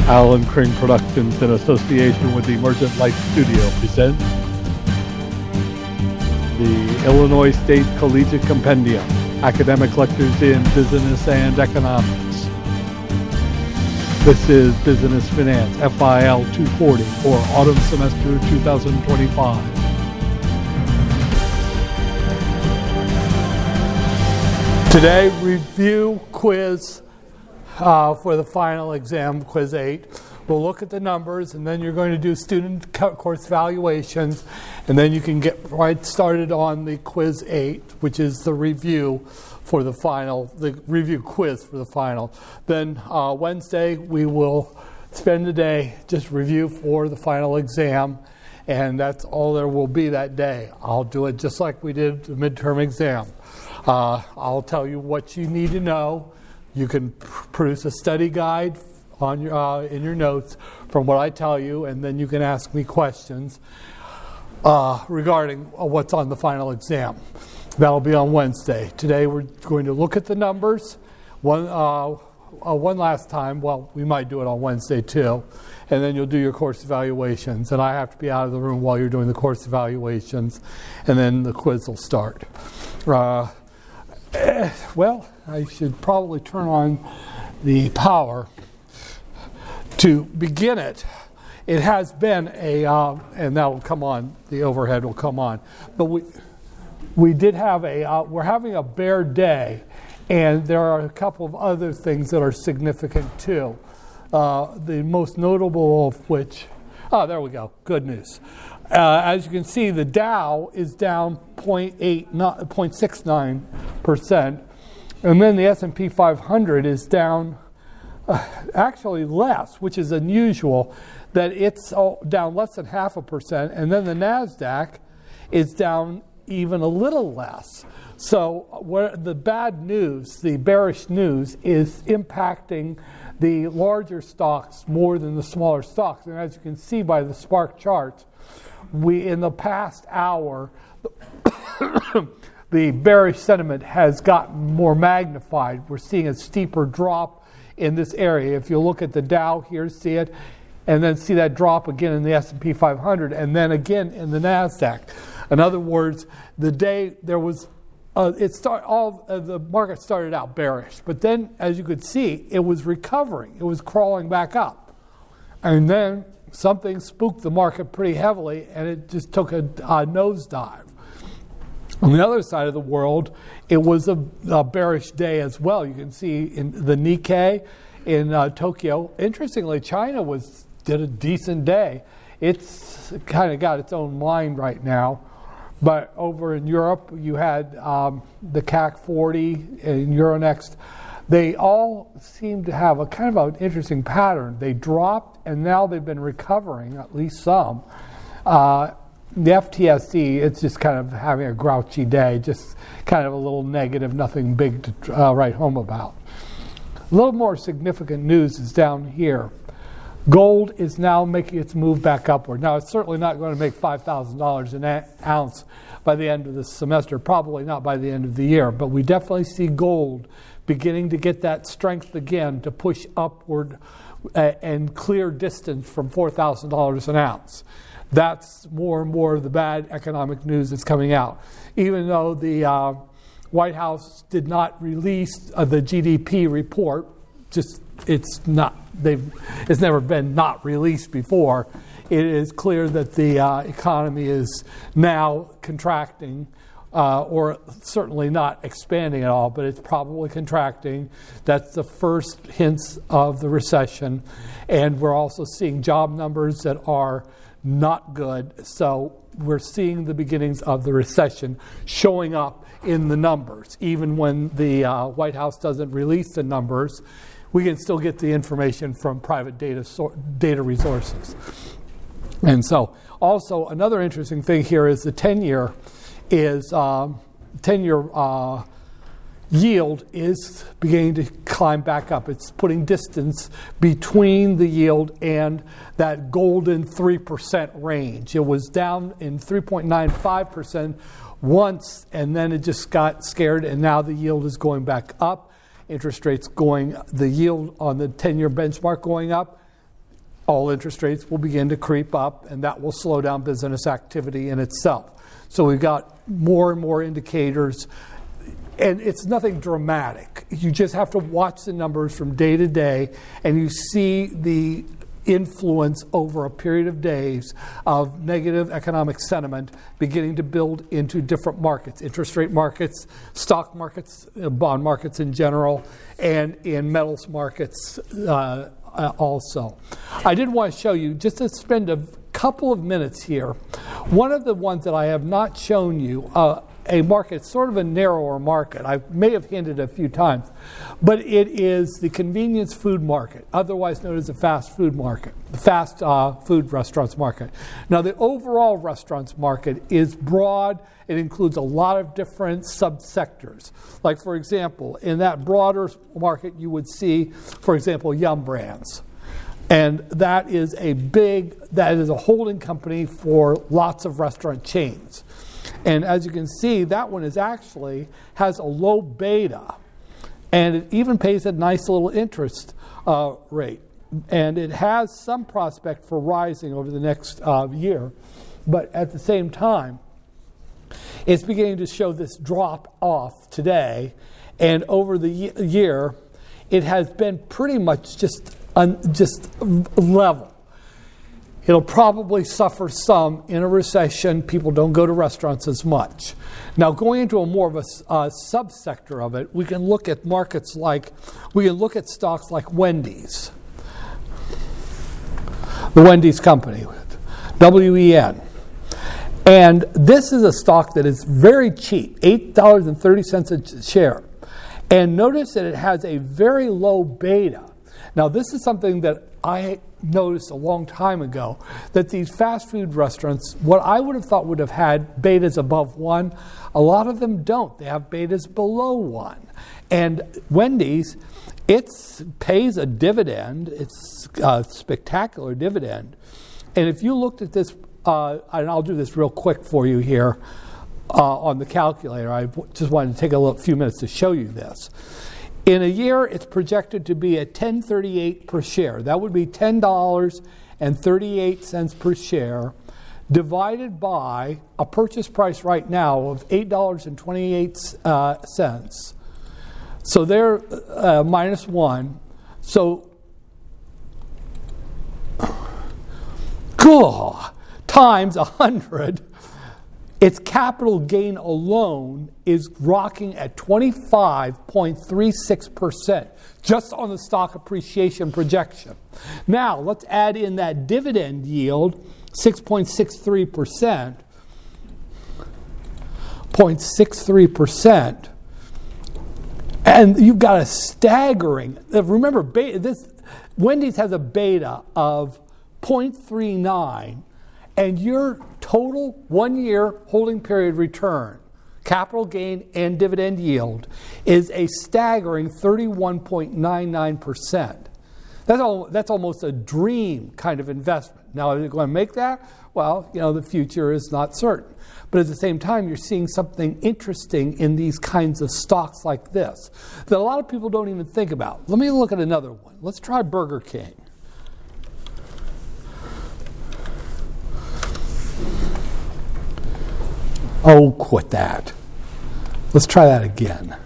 Alan Crane Productions, in association with the Emergent Light Studio, presents the Illinois State Collegiate Compendium, Academic Lectures in Business and Economics. This is Business Finance, FIL 240, for Autumn Semester 2025. Today, review quiz for the final exam, quiz 8. We'll look at the numbers, and then you're going to do student course evaluations, and then you can get right started on the quiz 8, which is the review for the final, the review quiz for the final. Then Wednesday, we will spend the day just review for the final exam, and that's all there will be that day. I'll do it just like we did the midterm exam. I'll tell you what you need to know. You can produce a study guide on your, in your notes from what I tell you, and then you can ask me questions regarding what's on the final exam. That'll be on Wednesday. Today we're going to look at the numbers one last time. Well, we might do it on Wednesday too. And then you'll do your course evaluations. And I have to be out of the room while you're doing the course evaluations. And then the quiz will start. Well, I should probably turn on the power to begin it. It has been a, and that will come on, the overhead will come on. But we did have we're having a bare day, and there are a couple of other things that are significant too. The most notable of which, there we go, good news. As you can see, the Dow is down 0.69%, and then the S&P 500 is down actually less, which is unusual, that it's down less than 0.5%, and then the NASDAQ is down even a little less. So where the bad news, the bearish news, is impacting the larger stocks more than the smaller stocks. And as you can see by the Spark charts, in the past hour, the bearish sentiment has gotten more magnified. We're seeing a steeper drop in this area. If you look at the Dow here, see it, and then see that drop again in the S&P 500, and then again in the NASDAQ. In other words, the day there was, the market started out bearish, but then, as you could see, it was recovering. It was crawling back up, and then something spooked the market pretty heavily, and it just took a nosedive. On the other side of the world, it was a bearish day as well. You can see in the Nikkei in Tokyo. Interestingly, China did a decent day. It's kind of got its own mind right now. But over in Europe, you had the CAC 40 and Euronext. They all seem to have a kind of an interesting pattern. They dropped, and now they've been recovering, at least some. The FTSE, it's just kind of having a grouchy day, just kind of a little negative, nothing big to write home about. A little more significant news is down here. Gold is now making its move back upward. Now, it's certainly not going to make $5,000 an ounce by the end of the semester, probably not by the end of the year, but we definitely see gold beginning to get that strength again to push upward and clear distance from $4,000 an ounce. That's more and more of the bad economic news that's coming out. Even though the White House did not release the GDP report, it's never been not released before. It is clear that the economy is now contracting, or certainly not expanding at all, but it's probably contracting. That's the first hints of the recession. And we're also seeing job numbers that are not good. So we're seeing the beginnings of the recession showing up in the numbers. Even when the White House doesn't release the numbers, we can still get the information from private data resources. And so also another interesting thing here is the 10-year yield is beginning to climb back up. It's putting distance between the yield and that golden 3% range. It was down in 3.95% once, and then it just got scared, and now the yield is going back up. Interest rates the yield on the 10-year benchmark going up. all interest rates will begin to creep up, and that will slow down business activity in itself. So we've got more and more indicators, and it's nothing dramatic. You just have to watch the numbers from day to day, and you see the influence over a period of days of negative economic sentiment beginning to build into different markets, interest rate markets, stock markets, bond markets in general, and in metals markets also. I did want to show you, just to spend a couple of minutes here, one of the ones that I have not shown you, a market, sort of a narrower market. I may have hinted a few times, but it is the convenience food market, otherwise known as the fast food market, the fast food restaurants market. Now, the overall restaurants market is broad. It includes a lot of different subsectors. Like, for example, in that broader market, you would see, for example, Yum! Brands. And that is a holding company for lots of restaurant chains. And as you can see, that one has a low beta, and it even pays a nice little interest rate. And it has some prospect for rising over the next year, but at the same time, it's beginning to show this drop off today, and over the year, it has been pretty much just level. It'll probably suffer some in a recession. People don't go to restaurants as much. Now, going into more of a subsector of it, we can look at stocks like Wendy's, the Wendy's company, WEN. And this is a stock that is very cheap, $8.30 a share. And notice that it has a very low beta. Now, this is something that I noticed a long time ago, that these fast food restaurants, what I would have thought would have had betas above 1, a lot of them don't. They have betas below 1. And Wendy's, it pays a dividend. It's a spectacular dividend. And if you looked at this, and I'll do this real quick for you here on the calculator. I just wanted to take a few minutes to show you this. In a year, it's projected to be at $10.38 per share. That would be $10.38 per share, divided by a purchase price right now of $8.28. So they're minus 1. So, times 100. Its capital gain alone is rocking at 25.36% just on the stock appreciation projection. Now, let's add in that dividend yield, 6.63%. 0.63%. And you've got a staggering, remember, Wendy's has a beta of 0.39, and your total 1-year holding period return, capital gain and dividend yield, is a staggering 31.99%. That's almost a dream kind of investment. Now, are they going to make that? Well, the future is not certain. But at the same time, you're seeing something interesting in these kinds of stocks like this that a lot of people don't even think about. Let me look at another one. Let's try Burger King. Oh, quit that. Let's try that again.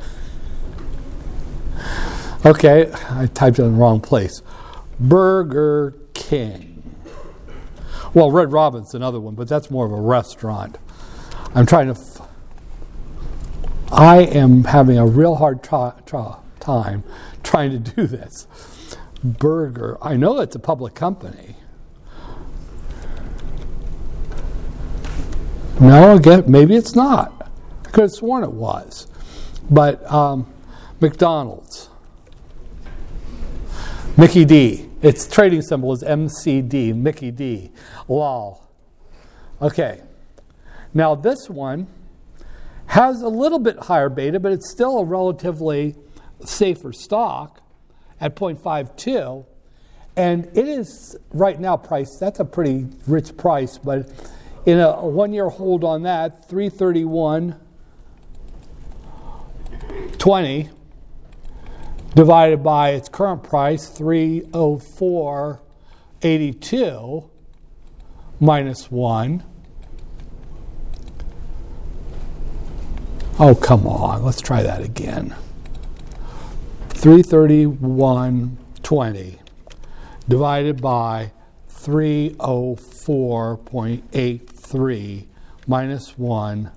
Okay, I typed it in the wrong place. Burger King. Well, Red Robin's another one, but that's more of a restaurant. I am having a real hard time trying to do this. Burger. I know it's a public company. No, again, maybe it's not. I could have sworn it was. But McDonald's. Mickey D. Its trading symbol is MCD, Mickey D. Lol. Okay. Now this one has a little bit higher beta, but it's still a relatively safer stock at 0.52. And it is right now priced, that's a pretty rich price, but in a 1-year hold on that, 331.20 divided by its current price, 304.50. 82 minus 1. Oh, come on. Let's try that again. 331.20 divided by 304.83 minus 1.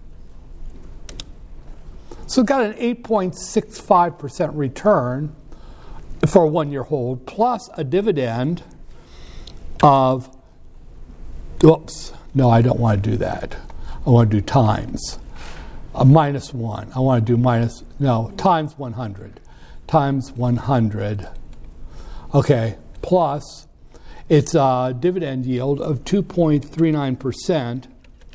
So we've got an 8.65% return for a 1-year hold, plus a dividend of, oops, no, I don't want to do that. I want to do times. Minus 1. I want to do times 100. Times 100. Okay, plus it's a dividend yield of 2.39%,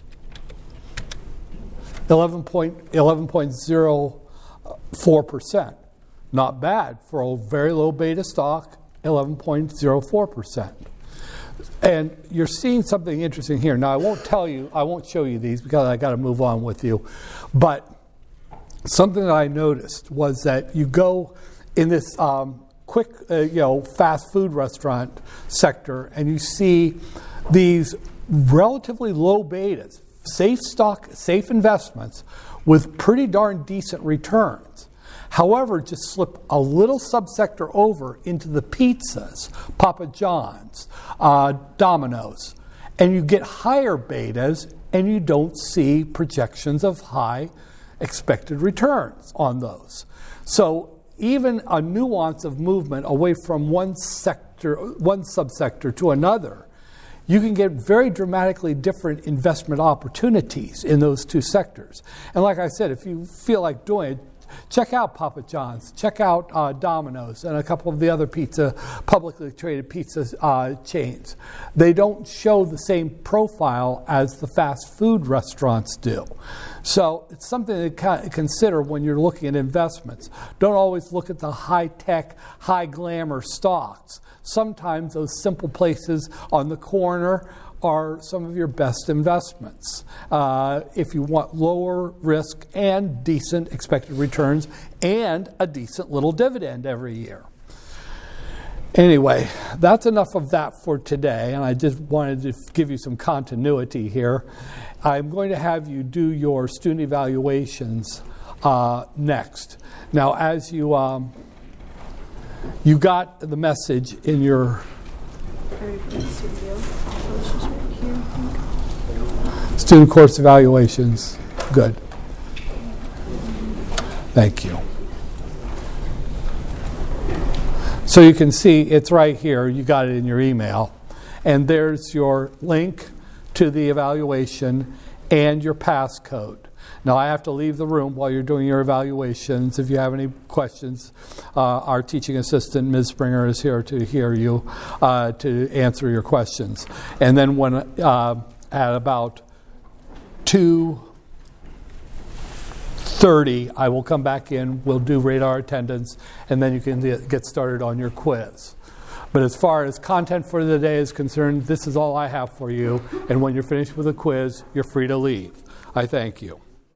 11.04%. Not bad for a very low beta stock, 11.04%. And you're seeing something interesting here. Now, I won't show you these because I got to move on with you. But something that I noticed was that you go in this quick, fast food restaurant sector, and you see these relatively low betas, safe investments with pretty darn decent returns. However, just slip a little subsector over into the pizzas, Papa John's, Domino's, and you get higher betas, and you don't see projections of high expected returns on those. So even a nuance of movement away from one subsector to another, you can get very dramatically different investment opportunities in those two sectors. And like I said, if you feel like doing it, check out Papa John's, check out Domino's, and a couple of the other publicly traded pizza chains. They don't show the same profile as the fast food restaurants do. So it's something to consider when you're looking at investments. Don't always look at the high-tech, high-glamour stocks. Sometimes those simple places on the corner are some of your best investments if you want lower risk and decent expected returns and a decent little dividend every year. Anyway, that's enough of that for today, and I just wanted to give you some continuity here. I'm going to have you do your student evaluations next. Now, as you got the message in your student course evaluations. Good. Thank you. So you can see it's right here. You got it in your email. And there's your link to the evaluation and your passcode. Now, I have to leave the room while you're doing your evaluations. If you have any questions, our teaching assistant, Ms. Springer, is here to hear you, to answer your questions. And then when at about 2:30, I will come back in, we'll do radar attendance, and then you can get started on your quiz. But as far as content for the day is concerned, this is all I have for you. And when you're finished with the quiz, you're free to leave. I thank you.